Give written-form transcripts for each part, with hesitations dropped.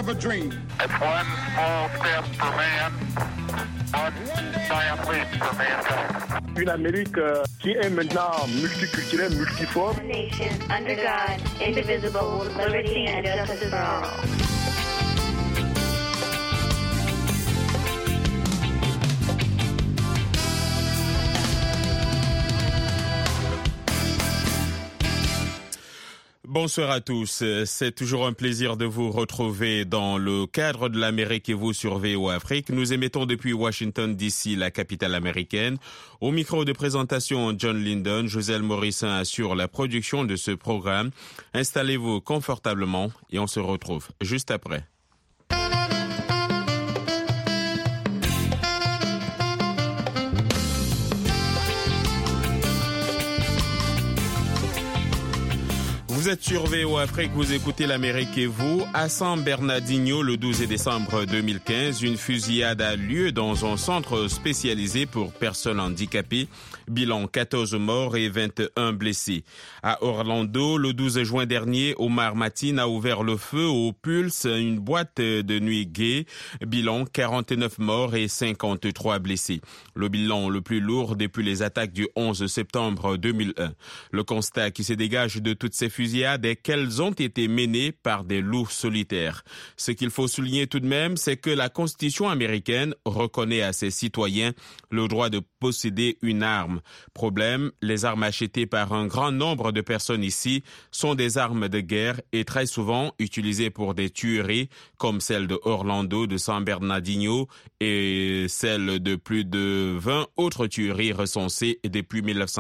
of a dream. It's one small step for man, one giant leap for mankind. Une Amérique qui est maintenant multiculturelle, multiforme. Nation under God, indivisible, with liberty and justice for all. Bonsoir à tous. C'est toujours un plaisir de vous retrouver dans le cadre de l'Amérique et vous sur VOA Afrique. Nous émettons depuis Washington DC, la capitale américaine. Au micro de présentation, John Linden, Joselle Morissin assure la production de ce programme. Installez-vous confortablement et on se retrouve juste après. Vous êtes sur VOA Afrique, vous écoutez l'Amérique et vous. À San Bernardino, le 12 décembre 2015, une fusillade a lieu dans un centre spécialisé pour personnes handicapées. Bilan 14 morts et 21 blessés. À Orlando, le 12 juin dernier, Omar Mateen a ouvert le feu au Pulse, une boîte de nuit gay. Bilan 49 morts et 53 blessés. Le bilan le plus lourd depuis les attaques du 11 septembre 2001. Le constat qui se dégage de toutes ces fusillades est qu'elles ont été menées par des loups solitaires. Ce qu'il faut souligner tout de même, c'est que la Constitution américaine reconnaît à ses citoyens le droit de posséder une arme. Problème, les armes achetées par un grand nombre de personnes ici sont des armes de guerre et très souvent utilisées pour des tueries comme celle de Orlando, de San Bernardino et celle de plus de 20 autres tueries recensées depuis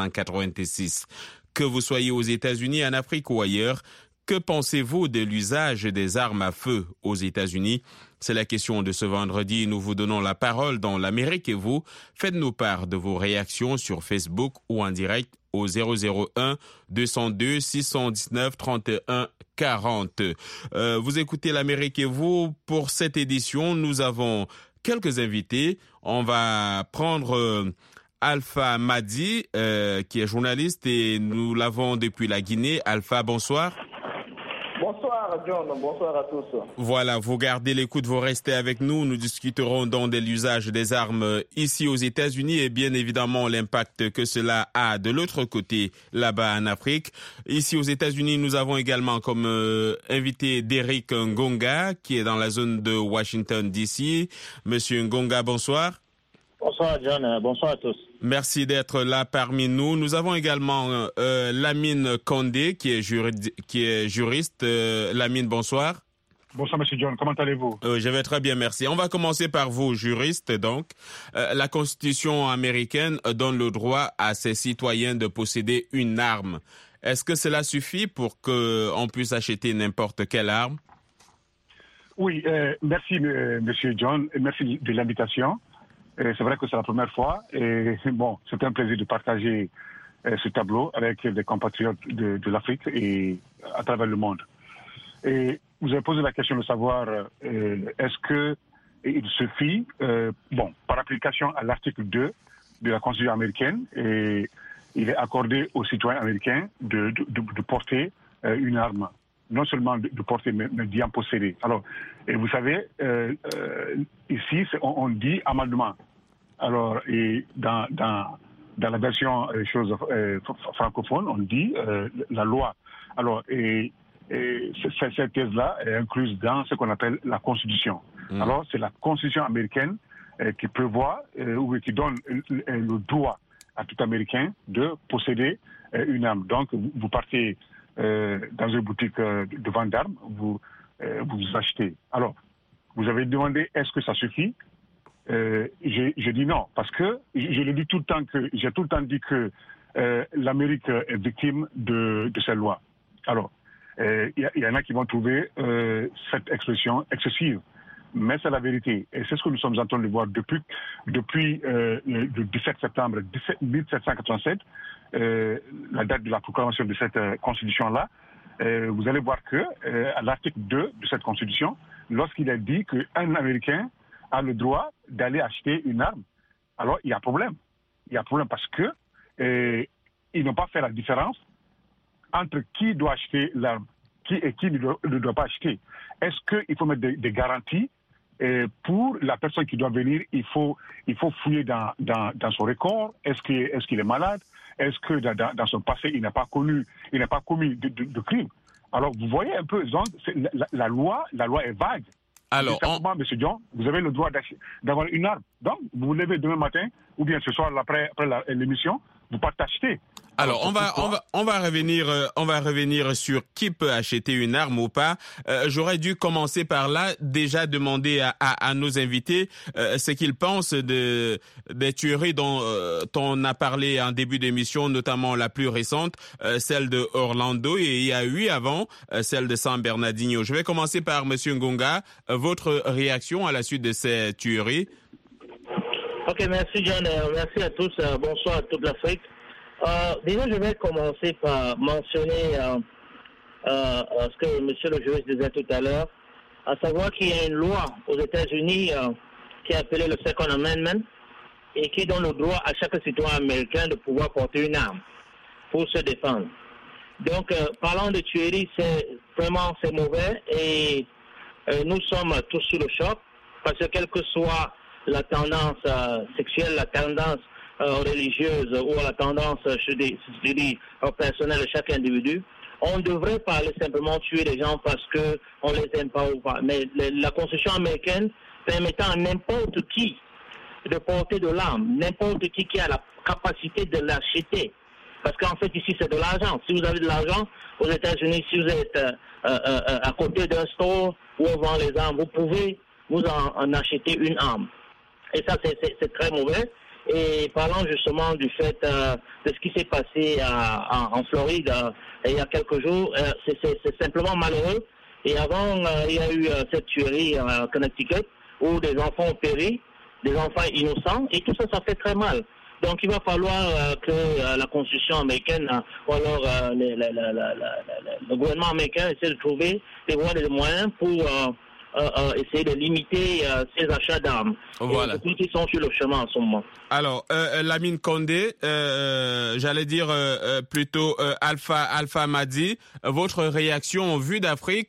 1986. Que vous soyez aux États-Unis, en Afrique ou ailleurs, que pensez-vous de l'usage des armes à feu aux États-Unis? C'est la question de ce vendredi. Nous vous donnons la parole dans l'Amérique et vous. Faites-nous part de vos réactions sur Facebook ou en direct au 001 202 619 31 40. Vous écoutez l'Amérique et vous. Pour cette édition, nous avons quelques invités. On va prendre Alpha Madi, qui est journaliste et nous l'avons depuis la Guinée. Alpha, bonsoir. Bonsoir John, bonsoir à tous. Voilà, vous gardez l'écoute, vous restez avec nous. Nous discuterons donc de l'usage des armes ici aux États-Unis et bien évidemment l'impact que cela a de l'autre côté, là-bas en Afrique. Ici aux États-Unis, nous avons également comme invité Derek Ngonga, qui est dans la zone de Washington DC. Monsieur Ngonga, bonsoir. Bonsoir John, bonsoir à tous. Merci d'être là parmi nous. Nous avons également Lamine Condé qui est juriste. Lamine, bonsoir. Bonsoir Monsieur John, comment allez-vous? Je vais très bien, merci. On va commencer par vous, juriste donc. La Constitution américaine donne le droit à ses citoyens de posséder une arme. Est-ce que cela suffit pour qu'on puisse acheter n'importe quelle arme? Oui, merci Monsieur John, et merci de l'invitation. C'est vrai que c'est la première fois et bon, c'est un plaisir de partager ce tableau avec des compatriotes de l'Afrique et à travers le monde. Et vous avez posé la question de savoir est-ce que il suffit, par application à l'article 2 de la Constitution américaine, et il est accordé aux citoyens américains de porter une arme. Non seulement de porter, mais d'y en posséder. Alors, et vous savez, ici, on dit amendement. Alors, et dans la version francophone, on dit la loi. Alors, et cette thèse-là est incluse dans ce qu'on appelle la Constitution. Alors, c'est la Constitution américaine qui prévoit ou qui donne le droit à tout Américain de posséder une arme. Donc, vous partez dans une boutique de vente d'armes, vous achetez. Alors, vous avez demandé est-ce que ça suffit? Je dis non, parce que je le dis tout le temps j'ai tout le temps dit que l'Amérique est victime de cette loi. Alors, il y en a qui vont trouver cette expression excessive, mais c'est la vérité. Et c'est ce que nous sommes en train de voir depuis le 17 septembre 1787, la date de la proclamation de cette constitution-là. Vous allez voir que à l'article 2 de cette constitution, lorsqu'il est dit qu'un Américain a le droit d'aller acheter une arme, alors il y a problème. Il y a problème parce que ils n'ont pas fait la différence entre qui doit acheter l'arme. qui ne doit pas acheter. Est-ce qu'il faut mettre des garanties pour la personne qui doit venir? Il faut fouiller dans son record. Est-ce qu'il est malade? Est-ce que dans son passé, il n'a pas commis de crime? Alors, vous voyez un peu, la loi est vague. Alors, M. John, vous avez le droit d'avoir une arme. Donc, vous vous levez demain matin, ou bien ce soir après l'émission, vous partez acheter. Alors, on va revenir sur qui peut acheter une arme ou pas. J'aurais dû commencer par là, déjà demander à nos invités ce qu'ils pensent des tueries dont on a parlé en début d'émission, notamment la plus récente, celle de Orlando, et il y a eu avant celle de San Bernardino. Je vais commencer par Monsieur Ngonga. Votre réaction à la suite de ces tueries? Ok, merci John, merci à tous, bonsoir à toute l'Afrique. Déjà, je vais commencer par mentionner ce que M. le juge disait tout à l'heure, à savoir qu'il y a une loi aux États-Unis qui est appelée le Second Amendment et qui donne le droit à chaque citoyen américain de pouvoir porter une arme pour se défendre. Donc, parlant de tuerie, c'est mauvais et nous sommes tous sous le choc parce que quelle que soit la tendance sexuelle, la tendance religieuse ou la tendance, je dis, personnelle de chaque individu, on devrait parler simplement tuer les gens parce qu'on les aime pas ou pas. Mais la Constitution américaine permettant à n'importe qui de porter de l'arme, n'importe qui a la capacité de l'acheter. Parce qu'en fait, ici, c'est de l'argent. Si vous avez de l'argent, aux États-Unis, si vous êtes à côté d'un store où on vend les armes, vous pouvez vous en acheter une arme. Et ça, c'est très mauvais. Et parlant justement du fait de ce qui s'est passé en Floride il y a quelques jours, c'est simplement malheureux. Et avant, il y a eu cette tuerie à Connecticut où des enfants ont péri, des enfants innocents, et tout ça, ça fait très mal. Donc il va falloir que la Constitution américaine ou alors le gouvernement américain essaie de trouver des voies et des moyens pour essayer de limiter ces achats d'armes. Voilà. Et qui sont sur le chemin en ce moment. Alors, Lamine Condé, j'allais dire plutôt Alpha Madi, votre réaction vue d'Afrique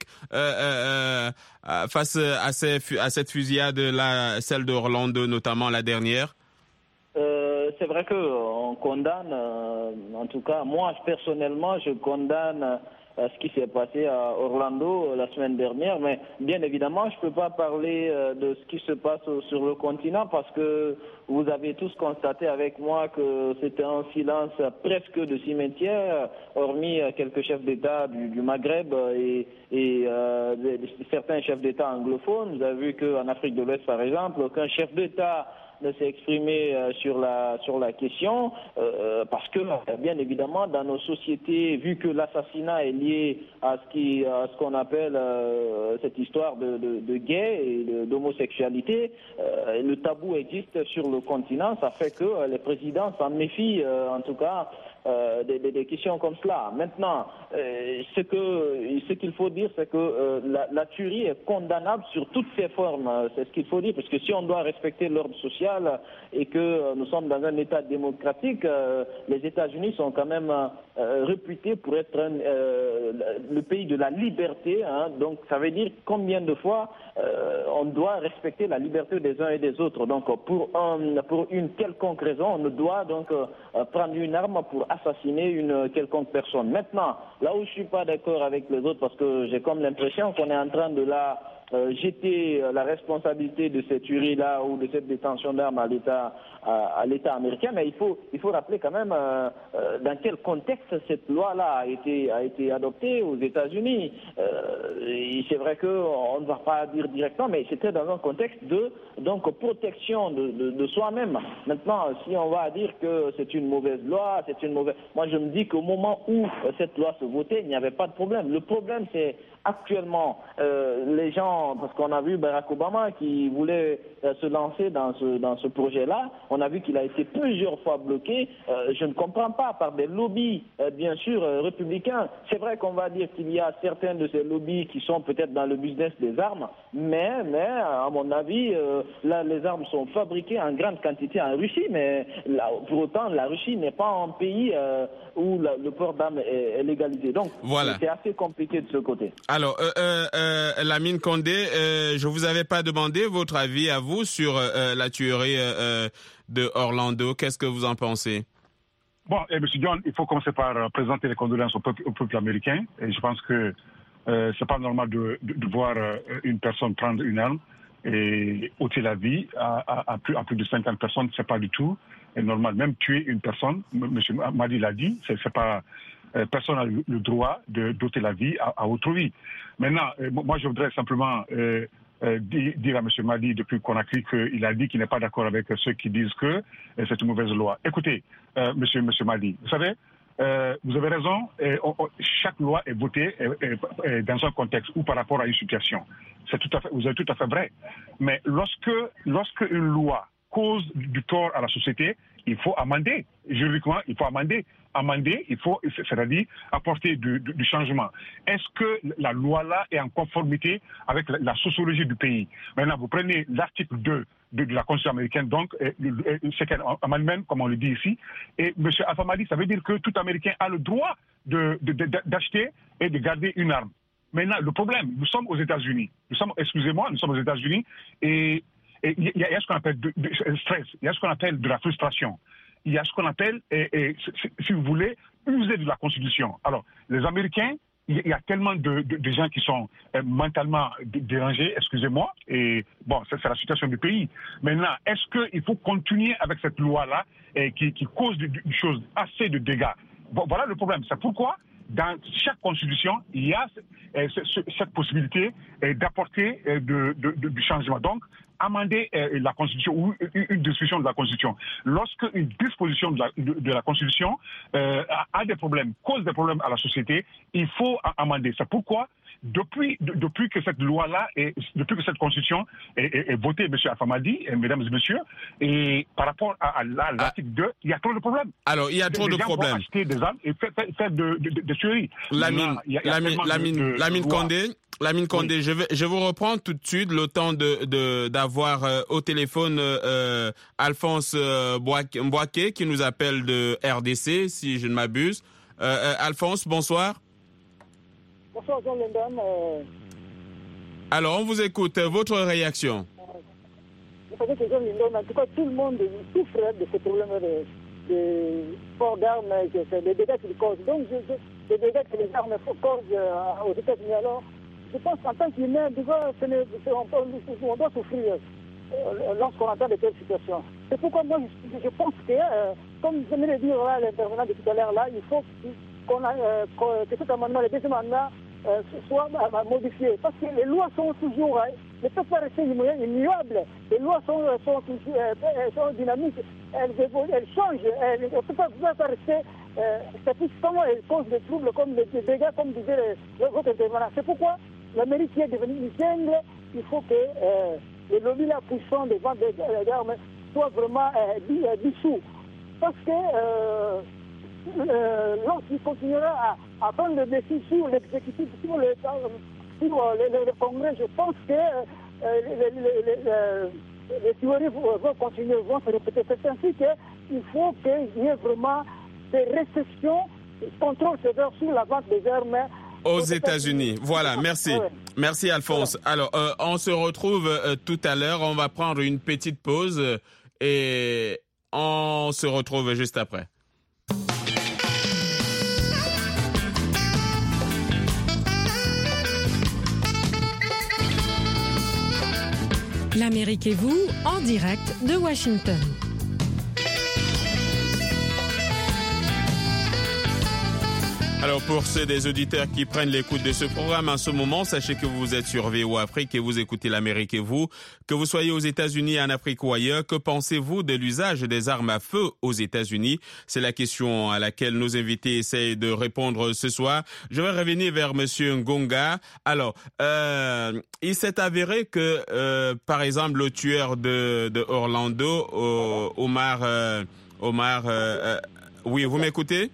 face à cette fusillade, celle d'Orlando notamment, la dernière? C'est vrai qu'on condamne, en tout cas, moi personnellement, je condamne ce qui s'est passé à Orlando la semaine dernière, mais bien évidemment, je ne peux pas parler de ce qui se passe sur le continent parce que vous avez tous constaté avec moi que c'était un silence presque de cimetière, hormis quelques chefs d'État du Maghreb et certains chefs d'État anglophones. Vous avez vu qu'en Afrique de l'Ouest, par exemple, aucun chef d'État ne s'est exprimé sur la question parce que bien évidemment dans nos sociétés, vu que l'assassinat est lié à ce qu'on appelle cette histoire de gay et d'homosexualité, le tabou existe sur le continent. Ça fait que les présidents s'en méfient en tout cas des questions comme cela. Maintenant, ce qu'il faut dire, c'est que la tuerie est condamnable sur toutes ses formes. C'est ce qu'il faut dire, parce que si on doit respecter l'ordre social et que nous sommes dans un État démocratique, les États-Unis sont quand même réputés pour être le pays de la liberté. Hein. Donc, ça veut dire combien de fois on doit respecter la liberté des uns et des autres. Donc, pour une quelconque raison, on ne doit donc prendre une arme pour assassiner une quelconque personne. Maintenant, là où je suis pas d'accord avec les autres, parce que j'ai comme l'impression qu'on est en train de jeter la responsabilité de cette tuerie-là ou de cette détention d'armes à l'État américain, mais il faut rappeler quand même dans quel contexte cette loi-là a été adoptée aux États-Unis. C'est vrai qu'on ne va pas dire directement, mais c'était dans un contexte de protection de soi-même. Maintenant, si on va dire que c'est une mauvaise loi, moi je me dis qu'au moment où cette loi se votait, il n'y avait pas de problème. Le problème, c'est actuellement les gens quand, parce qu'on a vu Barack Obama qui voulait se lancer dans ce projet-là, on a vu qu'il a été plusieurs fois bloqué. Je ne comprends pas, par des lobbies, bien sûr, républicains. C'est vrai qu'on va dire qu'il y a certains de ces lobbies qui sont peut-être dans le business des armes, mais à mon avis, là, les armes sont fabriquées en grande quantité en Russie, mais là, pour autant, la Russie n'est pas un pays où le port d'armes est légalisé. Donc, voilà. C'est assez compliqué de ce côté. Alors, Lamine Condé, je vous avais pas demandé votre avis à vous sur la tuerie de Orlando. Qu'est-ce que vous en pensez? Bon, M. John, il faut commencer par présenter les condoléances au peuple américain. Et je pense que c'est pas normal de voir une personne prendre une arme et ôter la vie à plus de 50 personnes. C'est pas du tout normal. Même tuer une personne, M. Madi l'a dit, c'est pas... personne n'a le droit d'ôter la vie à autrui. Maintenant, moi, je voudrais simplement dire à M. Madi, depuis Conakry, qu'il a dit qu'il n'est pas d'accord avec ceux qui disent que c'est une mauvaise loi. Écoutez, M. Madi, vous savez, vous avez raison, chaque loi est votée dans un contexte ou par rapport à une situation. Vous êtes tout à fait vrai. Mais lorsque une loi cause du tort à la société, il faut amender. Juridiquement, il faut amender. Il faut, c'est-à-dire apporter du changement. Est-ce que la loi-là est en conformité avec la sociologie du pays? Maintenant, vous prenez l'article 2 de la Constitution américaine, donc c'est un amendement, comme on le dit ici, et M. Alpha Madi, ça veut dire que tout Américain a le droit d'acheter et de garder une arme. Maintenant, le problème, nous sommes aux États-Unis. Nous sommes aux États-Unis et il y a ce qu'on appelle de stress, il y a ce qu'on appelle de la frustration. Il y a ce qu'on appelle, si vous voulez, user de la Constitution. Alors, les Américains, il y a tellement de gens qui sont mentalement dérangés, excusez-moi, et bon, c'est la situation du pays. Maintenant, est-ce qu'il faut continuer avec cette loi-là qui cause des choses assez de dégâts? Bon, voilà le problème. C'est pourquoi, dans chaque constitution, il y a cette possibilité d'apporter du changement. Donc, amender la Constitution ou une discussion de la Constitution. Lorsque une disposition de la Constitution a des problèmes, cause des problèmes à la société, il faut amender. C'est pourquoi, depuis que cette loi-là, depuis que cette Constitution est votée, M. Alpha Madi, mesdames et messieurs, et par rapport à l'article 2, il y a trop de problèmes. Alors, il y a trop de problèmes. Les gens vont acheter des armes et faire de tueries. Lamine Condé, je vais vous reprendre tout de suite le temps d'avoir au téléphone Alphonse Mboaké qui nous appelle de RDC, si je ne m'abuse. Alphonse, bonsoir. Bonsoir, Jean Lendam. Alors, on vous écoute. Votre réaction? Vous savez que Jean Lendam, en tout cas, tout le monde souffre de ce problème de port d'armes, des dégâts qu'il cause. Donc, les dégâts que les armes causent aux États-Unis, alors, je pense qu'en tant qu'humain, on doit souffrir lorsqu'on entend de telles situations. C'est pourquoi moi, je pense que, comme je venais de dire là, l'intervenant de tout à l'heure, là, il faut que cet amendement, le deuxième amendement, soit modifié. Parce que les lois sont toujours, ne peuvent pas rester immuables. Les lois sont dynamiques, elles évoluent, elles changent. Elles ne peuvent pas rester statistiquement, elles causent des troubles, comme des dégâts, comme disait votre intervenant. C'est pourquoi l'Amérique est devenue une jungle. Il faut que les lobbies là puissants des ventes d'armes soient vraiment dissous. Parce que lorsqu'il continuera à prendre le défi sur l'exécutif, sur le Congrès, je pense que les théories vont continuer, vont se répéter. C'est ainsi qu'il faut qu'il y ait vraiment des restrictions, contrôle sévère sur la vente des armes aux États-Unis. Voilà, merci. Ouais. Merci Alphonse. Voilà. Alors, on se retrouve tout à l'heure. On va prendre une petite pause et on se retrouve juste après. L'Amérique et vous, en direct de Washington. Alors pour ceux des auditeurs qui prennent l'écoute de ce programme en ce moment, sachez que vous êtes sur VOA Afrique et vous écoutez l'Amérique et vous. Que vous soyez aux États-Unis, en Afrique ou ailleurs, que pensez-vous de l'usage des armes à feu aux États-Unis? C'est la question à laquelle nos invités essayent de répondre ce soir. Je vais revenir vers Monsieur Ngonga. Alors, il s'est avéré que, par exemple, le tueur de Orlando, Omar, oui, vous m'écoutez?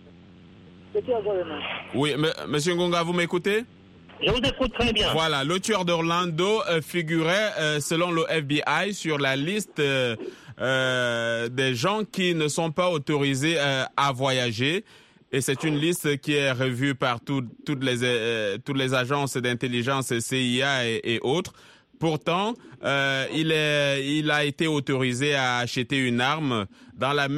Oui, Monsieur Ngonga, vous m'écoutez? Je vous écoute très bien. Voilà, le tueur d'Orlando figurait, selon le FBI, sur la liste des gens qui ne sont pas autorisés à voyager. Et c'est une liste qui est revue par toutes les agences d'intelligence, CIA et autres. Pourtant, il a été autorisé à acheter une arme. Dans le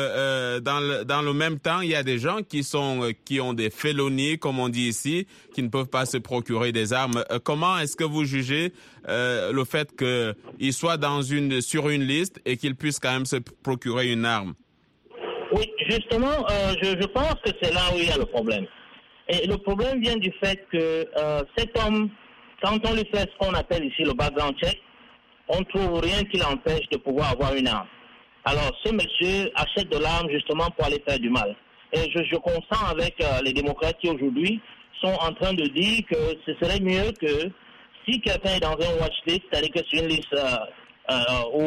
même temps, il y a des gens qui ont des félonies, comme on dit ici, qui ne peuvent pas se procurer des armes. Comment est-ce que vous jugez le fait qu'il soit sur une liste et qu'il puisse quand même se procurer une arme? Oui, justement, je pense que c'est là où il y a le problème. Et le problème vient du fait que cet homme, quand on lui fait ce qu'on appelle ici le background check, on ne trouve rien qui l'empêche de pouvoir avoir une arme. Alors, ce monsieur achète de l'arme justement pour aller faire du mal. Et je consens avec les démocrates qui aujourd'hui sont en train de dire que ce serait mieux que si quelqu'un est dans un watchlist, c'est-à-dire que c'est une liste où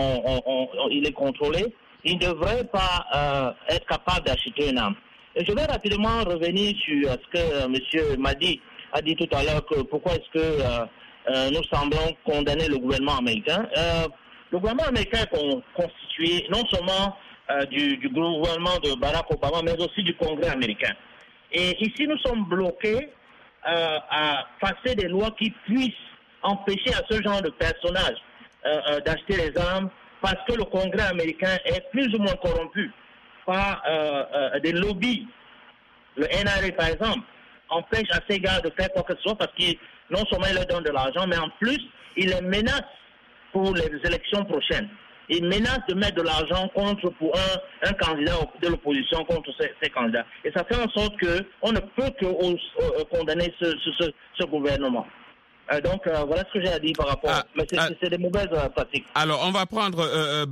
il est contrôlé, il ne devrait pas être capable d'acheter une arme. Et je vais rapidement revenir sur ce que monsieur Madi a dit tout à l'heure, que pourquoi est-ce que nous semblons condamner le gouvernement américain. Le gouvernement américain est constitué non seulement du gouvernement de Barack Obama, mais aussi du Congrès américain. Et ici, nous sommes bloqués à passer des lois qui puissent empêcher à ce genre de personnages d'acheter les armes, parce que le Congrès américain est plus ou moins corrompu par des lobbies. Le NRA, par exemple, empêche à ces gars de faire quoi que ce soit parce que non seulement il leur donne de l'argent, mais en plus, il les menace pour les élections prochaines. Il menace de mettre de l'argent pour un candidat de l'opposition contre ces candidats. Et ça fait en sorte qu'on ne peut que condamner ce gouvernement. Donc, voilà ce que j'ai à dire par rapport. Mais c'est des mauvaises pratiques. Alors, on va prendre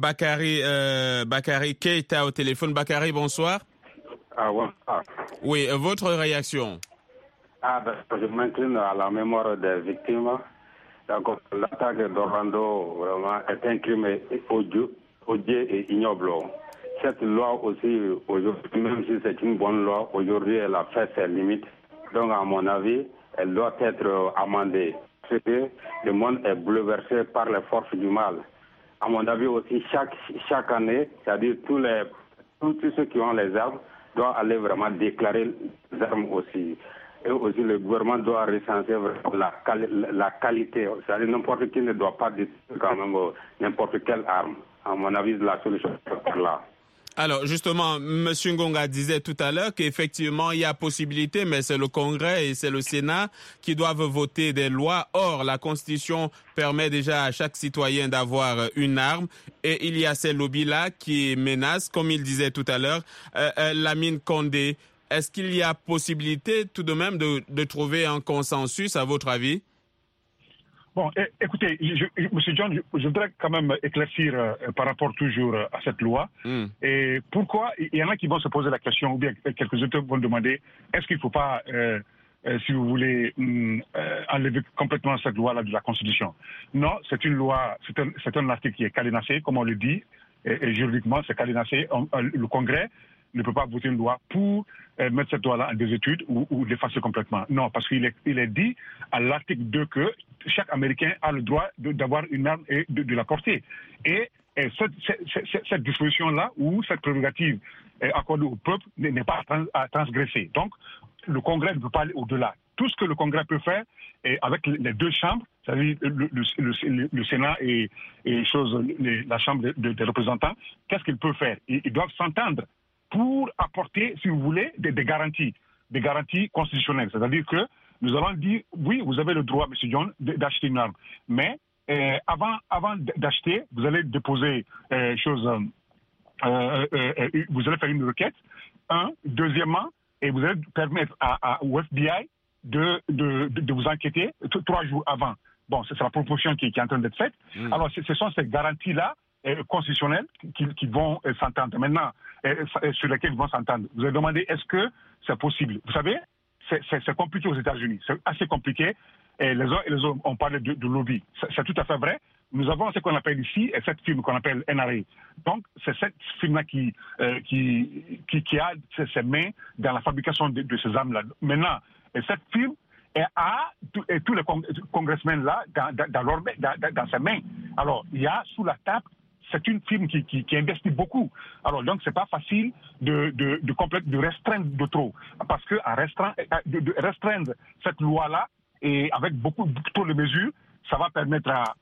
Bakary Keita au téléphone. Bakary, bonsoir. Bonsoir. Oui, votre réaction? Je m'incline à la mémoire des victimes. Donc, l'attaque d'Orlando vraiment est un crime odieux et ignoble. Cette loi aussi, aujourd'hui, même si c'est une bonne loi, aujourd'hui, elle a fait ses limites. Donc, à mon avis, elle doit être amendée. Parce que le monde est bouleversé par les forces du mal. À mon avis aussi, chaque année, c'est-à-dire tous ceux qui ont les armes doivent aller vraiment déclarer les armes aussi. Et aussi, le gouvernement doit recenser la qualité. C'est-à-dire n'importe qui ne doit pas détruire quand même n'importe quelle arme. À mon avis, la solution est par là. Alors, justement, M. Ngonga disait tout à l'heure qu'effectivement, il y a possibilité, mais c'est le Congrès et c'est le Sénat qui doivent voter des lois. Or, la Constitution permet déjà à chaque citoyen d'avoir une arme et il y a ces lobbies-là qui menacent, comme il disait tout à l'heure, Lamine Condé. Est-ce qu'il y a possibilité tout de même de trouver un consensus, à votre avis? Bon, écoutez, M. John, je voudrais quand même éclaircir par rapport toujours à cette loi. Et pourquoi il y en a qui vont se poser la question, ou bien quelques autres vont demander, est-ce qu'il ne faut pas, si vous voulez, enlever complètement cette loi-là de la Constitution? Non, c'est une loi, c'est un article qui est cadenassé, comme on le dit, et juridiquement, c'est cadenassé. Le Congrès ne peut pas voter une loi pour mettre cette loi-là en désuétude ou l'effacer complètement. Non, parce qu'il est dit à l'article 2 que chaque Américain a le droit d'avoir une arme et de la porter. Et cette disposition-là, ou cette prérogative accordée au peuple, n'est pas à transgresser. Donc, le Congrès ne peut pas aller au-delà. Tout ce que le Congrès peut faire, avec les deux chambres, c'est-à-dire le Sénat et la Chambre des représentants, qu'est-ce qu'ils peuvent faire? Ils doivent s'entendre pour apporter, si vous voulez, des garanties constitutionnelles. C'est-à-dire que nous allons dire, oui, vous avez le droit, M. John, d'acheter une arme. Mais avant d'acheter, vous allez déposer vous allez faire une requête. Deuxièmement, et vous allez permettre au FBI de vous enquêter 3 jours avant. Bon, c'est la proposition qui est en train d'être faite. Alors, ce sont ces garanties-là constitutionnelles qui vont s'entendre. Maintenant, sur lesquelles ils vont s'entendre. Vous avez demandé, est-ce que c'est possible? Vous savez, c'est compliqué aux États-Unis. C'est assez compliqué. Et les uns et les autres ont parlé de lobby. C'est tout à fait vrai. Nous avons ce qu'on appelle ici, cette firme qu'on appelle NRA. Donc, c'est cette firme-là qui a ses mains dans la fabrication de ces armes-là. Maintenant, cette firme a tous les congressmen là dans ses mains. Alors, il y a sous la table, c'est une firme qui investit beaucoup. Alors, donc, c'est pas facile de restreindre de trop. Parce que de restreindre cette loi-là, et avec beaucoup trop de mesures, ça ne va pas permettre à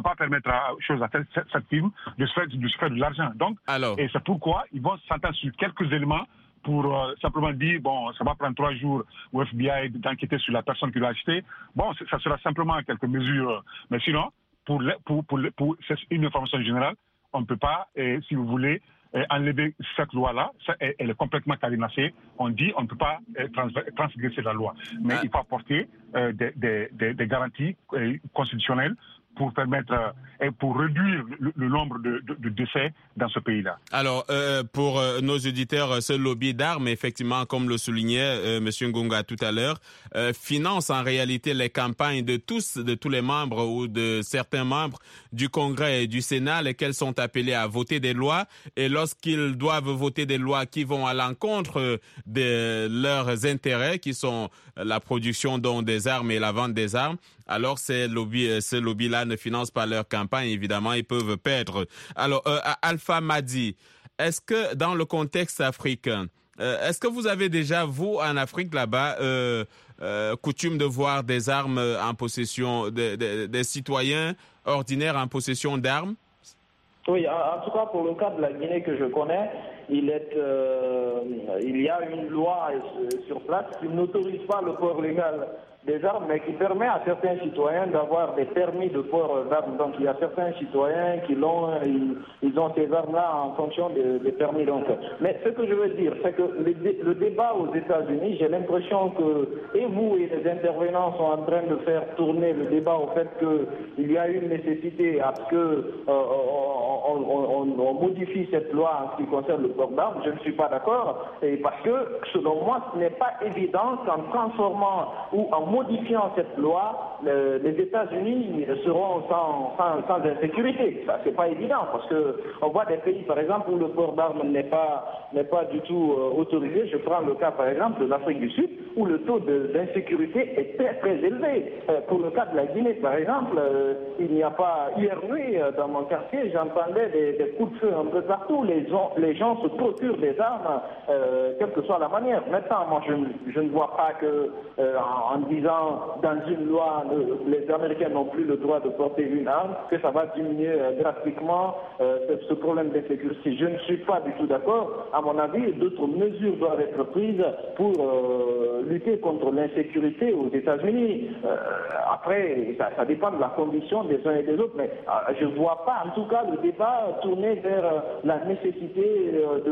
cette firme de se faire de l'argent. Donc, et c'est pourquoi ils vont s'entendre sur quelques éléments pour simplement dire, bon, ça va prendre 3 jours au FBI d'enquêter sur la personne qui l'a acheté. Bon, ça sera simplement quelques mesures. Mais sinon, pour c'est une information générale, on ne peut pas, si vous voulez, enlever cette loi-là. Elle est complètement cadenassée. On dit on ne peut pas transgresser la loi. Mais il faut apporter des garanties constitutionnelles pour permettre et pour réduire le nombre de décès dans ce pays-là. Alors, pour nos auditeurs, ce lobby d'armes, effectivement, comme le soulignait M. Ngonga tout à l'heure, finance en réalité les campagnes de tous les membres ou de certains membres du Congrès et du Sénat, lesquels sont appelés à voter des lois. Et lorsqu'ils doivent voter des lois qui vont à l'encontre de leurs intérêts, qui sont la production des armes et la vente des armes, alors ce lobby-là ne finance pas leur campagne, évidemment, ils peuvent perdre. Alors, Alpha Madi, est-ce que dans le contexte africain, est-ce que vous avez déjà, vous, en Afrique, là-bas, coutume de voir des armes en possession, des citoyens ordinaires en possession d'armes? Oui, en tout cas, pour le cas de la Guinée que je connais, il y a une loi sur place qui n'autorise pas le port légal des armes, mais qui permet à certains citoyens d'avoir des permis de port d'armes. Donc il y a certains citoyens qui ils ont ces armes-là en fonction des permis. Donc. Mais ce que je veux dire, c'est que le débat aux États-Unis, j'ai l'impression que, et vous et les intervenants sont en train de faire tourner le débat au fait qu'il y a une nécessité à ce qu'on modifie cette loi en ce qui concerne le port d'armes. Je ne suis pas d'accord, et parce que, selon moi, ce n'est pas évident qu'en transformant ou en modifiant cette loi, les États-Unis seront sans insécurité. Ça, c'est pas évident, parce que on voit des pays, par exemple, où le port d'armes n'est pas du tout autorisé. Je prends le cas, par exemple, de l'Afrique du Sud, où le taux d'insécurité est très, très élevé. Pour le cas de la Guinée, par exemple, il n'y a pas... Hier nuit, dans mon quartier, j'entendais des coups de feu un peu partout. Les gens se procurent des armes, quelle que soit la manière. Maintenant, moi, je ne vois pas que, en disant dans une loi, les Américains n'ont plus le droit de porter une arme, que ça va diminuer drastiquement ce problème d'insécurité. Je ne suis pas du tout d'accord. À mon avis, d'autres mesures doivent être prises pour lutter contre l'insécurité aux États-Unis. Après, ça dépend de la condition des uns et des autres, mais je ne vois pas, en tout cas, le débat tourner vers la nécessité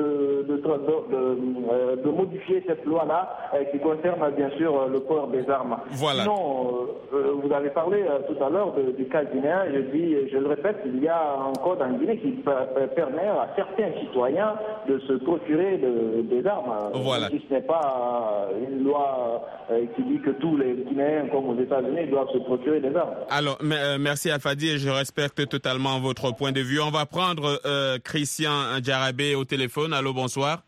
de modifier cette loi-là qui concerne bien sûr le port des armes. Voilà. Sinon, vous avez parlé tout à l'heure du cas guinéen. Je le répète, il y a un code en Guinée qui permet à certains citoyens de se procurer des armes. Voilà. Si ce n'est pas une loi qui dit que tous les Guinéens, comme aux États-Unis, doivent se procurer des armes. Alors, merci Alfadi, et je respecte totalement votre point de vue. On va prendre Christian Djarabé au téléphone. Allô, bonsoir.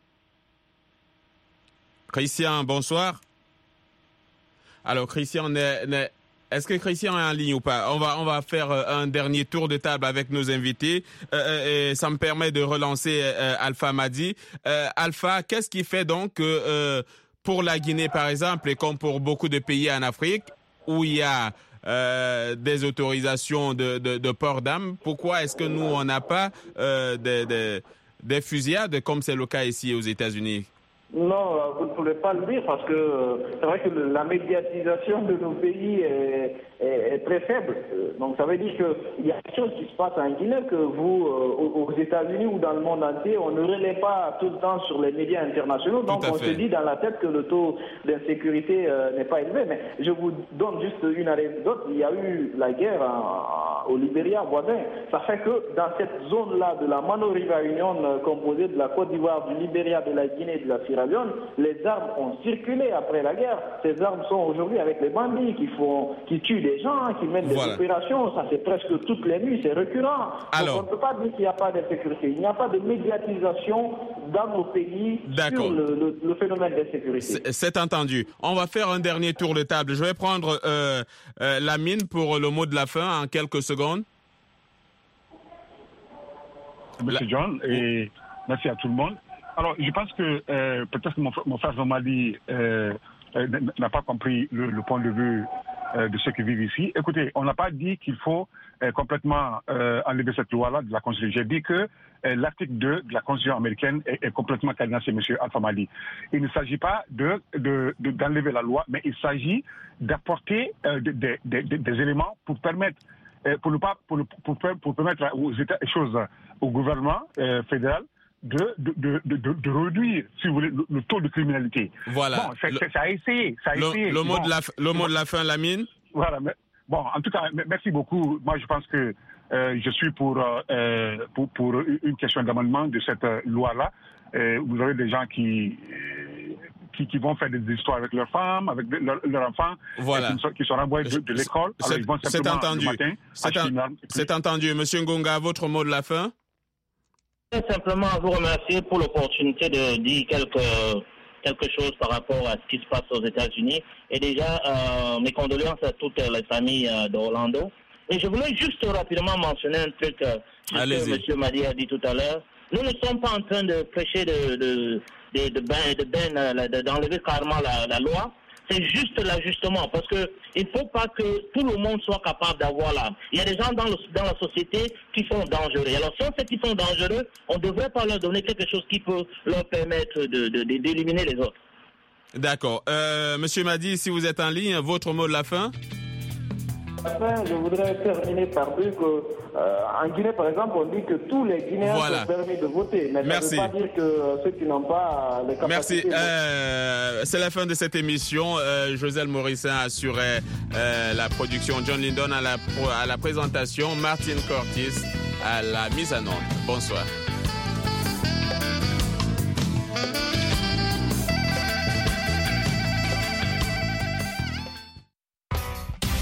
Christian, bonsoir. Alors, Christian, est-ce que Christian est en ligne ou pas? On va faire un dernier tour de table avec nos invités. Et ça me permet de relancer Alpha Madi. Alpha, qu'est-ce qui fait donc que pour la Guinée, par exemple, et comme pour beaucoup de pays en Afrique, où il y a des autorisations de port d'armes, pourquoi est-ce que nous, on n'a pas des fusillades comme c'est le cas ici aux États-Unis? Non, vous ne pouvez pas le dire parce que c'est vrai que la médiatisation de nos pays est très faible. Donc ça veut dire qu'il y a quelque chose qui se passe en Guinée que vous, aux États-Unis ou dans le monde entier, on ne relaie pas tout le temps sur les médias internationaux. Donc on se dit dans la tête que le taux d'insécurité n'est pas élevé. Mais je vous donne juste une anecdote. Il y a eu la guerre au Libéria voisin. Ça fait que dans cette zone-là de la Mano River Union composée de la Côte d'Ivoire, du Libéria, de la Guinée et de la Sierra Leone, les armes ont circulé après la guerre. Ces armes sont aujourd'hui avec les bandits qui tuent des gens, qui mènent des opérations. Ça c'est presque toutes les nuits, c'est récurrent. Alors, donc, on ne peut pas dire qu'il n'y a pas d'insécurité. Il n'y a pas de médiatisation dans nos pays sur le phénomène d'insécurité. C'est entendu. On va faire un dernier tour de table. Je vais prendre Lamine pour le mot de la fin en quelques secondes. Monsieur John, et merci à tout le monde. Alors, je pense que peut-être que mon frère Zomali n'a pas compris le point de vue de ceux qui vivent ici. Écoutez, on n'a pas dit qu'il faut complètement enlever cette loi-là de la Constitution. J'ai dit que l'article 2 de la Constitution américaine est complètement cadenassé, M. Alpha Mali. Il ne s'agit pas d'enlever la loi, mais il s'agit d'apporter des éléments pour permettre pour permettre aux États, au gouvernement fédéral de réduire, si vous voulez, le taux de criminalité. Voilà. Bon, ça a essayé. Le mot de la fin, Lamine. Voilà. Mais, bon, en tout cas, merci beaucoup. Moi, je pense que je suis pour une question d'amendement de cette loi-là. Vous avez des gens qui vont faire des histoires avec leurs femmes, avec leurs enfants, voilà. qui sont renvoyés de l'école. Alors, ils vont simplement entendu. Le matin, c'est entendu. Monsieur Ngonga, votre mot de la fin? Simplement vous remercier pour l'opportunité de dire quelque chose par rapport à ce qui se passe aux États-Unis. Et déjà, mes condoléances à toutes les familles d'Orlando. Et je voulais juste rapidement mentionner un truc sur ce que M. Madi a dit tout à l'heure. Nous ne sommes pas en train de prêcher d'enlever carrément la loi. C'est juste l'ajustement, parce que il ne faut pas que tout le monde soit capable d'avoir là. Il y a des gens dans la société qui sont dangereux. Alors si on sait qu'ils sont dangereux, on ne devrait pas leur donner quelque chose qui peut leur permettre d'éliminer les autres. D'accord. Monsieur Madi, si vous êtes en ligne, votre mot de la fin? Enfin, je voudrais terminer par dire qu'en Guinée, par exemple, on dit que tous les Guinéens sont permis de voter. Mais ça ne veut pas dire que ceux qui n'ont pas les capacités... Merci. C'est la fin de cette émission. Joselle Morissin assurait la production, John Lindon à la présentation, Martin Curtis à la mise en onde. Bonsoir.